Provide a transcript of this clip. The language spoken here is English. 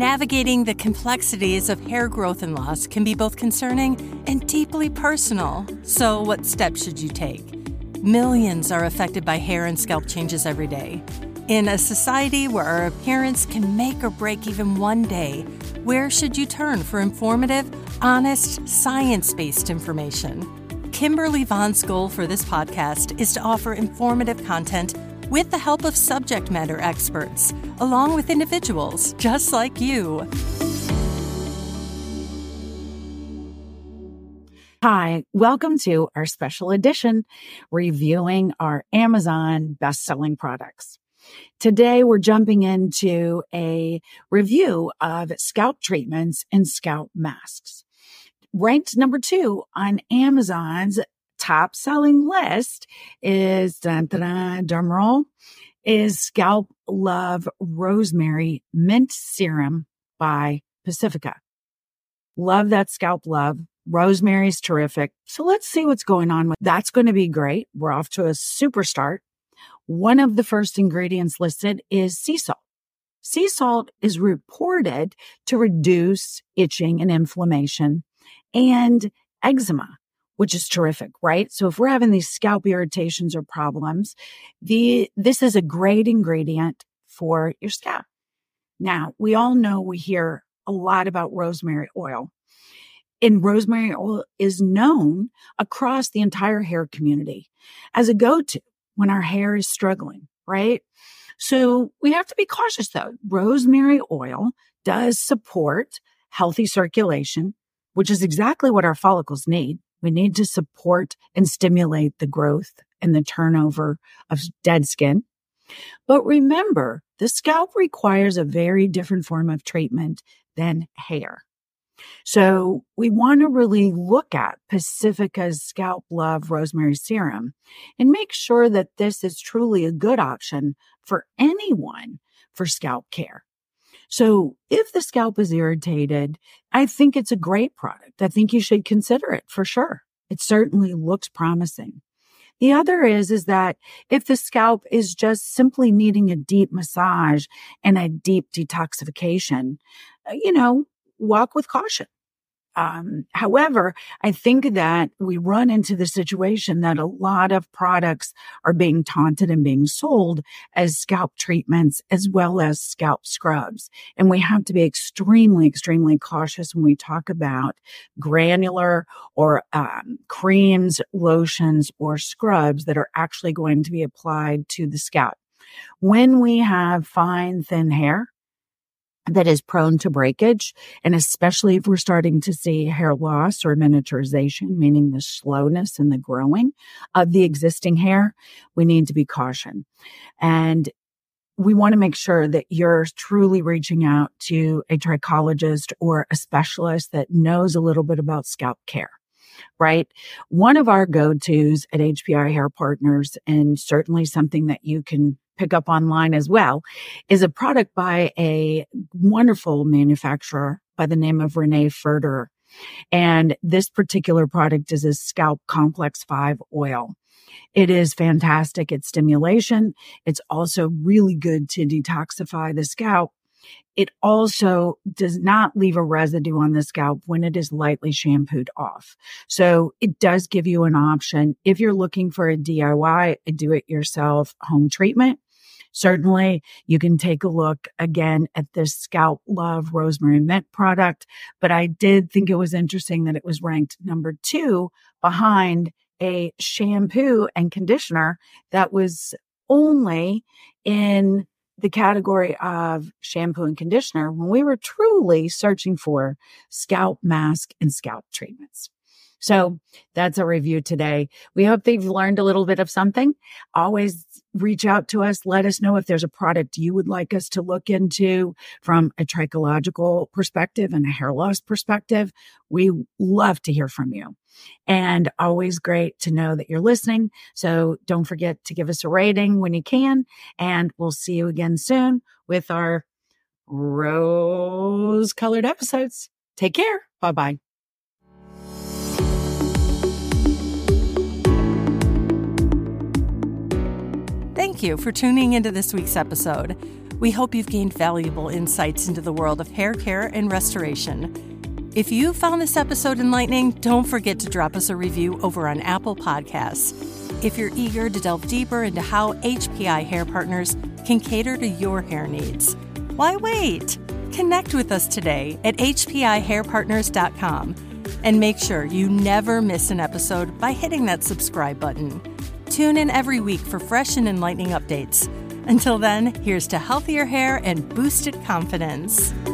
Navigating the complexities of hair growth and loss can be both concerning and deeply personal. So, what steps should you take? Millions are affected by hair and scalp changes every day. In a society where our appearance can make or break even one day, where should you turn for informative, honest, science-based information? Kimberly Vaughn's goal for this podcast is to offer informative content with the help of subject matter experts, along with individuals just like you. Hi, welcome to our special edition reviewing our Amazon best-selling products. Today, we're jumping into a review of scalp treatments and scalp masks. Ranked number 2 on Amazon's top selling list is, drumroll, is Scalp Love Rosemary Mint Serum by Pacifica. Love that Scalp Love. Rosemary's terrific. So let's see what's going on. That's going to be great. We're off to a super start. One of the first ingredients listed is sea salt. Sea salt is reported to reduce itching and inflammation and eczema, which is terrific, right? So if we're having these scalp irritations or problems, this is a great ingredient for your scalp. Now, we all know we hear a lot about rosemary oil. And rosemary oil is known across the entire hair community as a go-to when our hair is struggling, right? So we have to be cautious though. Rosemary oil does support healthy circulation, which is exactly what our follicles need. We need to support and stimulate the growth and the turnover of dead skin. But remember, the scalp requires a very different form of treatment than hair. So we want to really look at Pacifica's Scalp Love Rosemary Serum and make sure that this is truly a good option for anyone for scalp care. So if the scalp is irritated, I think it's a great product. I think you should consider it for sure. It certainly looks promising. The other is that if the scalp is just simply needing a deep massage and a deep detoxification, walk with caution. However, I think that we run into the situation that a lot of products are being taunted and being sold as scalp treatments as well as scalp scrubs. And we have to be extremely, extremely cautious when we talk about granular or creams, lotions, or scrubs that are actually going to be applied to the scalp. When we have fine, thin hair that is prone to breakage, and especially if we're starting to see hair loss or miniaturization, meaning the slowness in the growing of the existing hair, we need to be cautioned. And we want to make sure that you're truly reaching out to a trichologist or a specialist that knows a little bit about scalp care. Right? One of our go-tos at HPI Hair Partners, and certainly something that you can pick up online as well, is a product by a wonderful manufacturer by the name of Renee Furter. And this particular product is a Scalp Complex 5 oil. It is fantastic at stimulation. It's also really good to detoxify the scalp. It also does not leave a residue on the scalp when it is lightly shampooed off. So it does give you an option. If you're looking for a DIY, a do-it-yourself home treatment, certainly you can take a look again at this Scalp Love Rosemary Mint product. But I did think it was interesting that it was ranked number 2 behind a shampoo and conditioner that was only in the category of shampoo and conditioner when we were truly searching for scalp mask and scalp treatments. So that's a review today. We hope they've learned a little bit of something. Always reach out to us. Let us know if there's a product you would like us to look into from a trichological perspective and a hair loss perspective. We love to hear from you. And always great to know that you're listening. So don't forget to give us a rating when you can. And we'll see you again soon with our rose-colored episodes. Take care. Bye-bye. Thank you for tuning into this week's episode. We hope you've gained valuable insights into the world of hair care and restoration. If you found this episode enlightening, don't forget to drop us a review over on Apple Podcasts. If you're eager to delve deeper into how HPI Hair Partners can cater to your hair needs, why wait? Connect with us today at hpihairpartners.com and make sure you never miss an episode by hitting that subscribe button. Tune in every week for fresh and enlightening updates. Until then, here's to healthier hair and boosted confidence.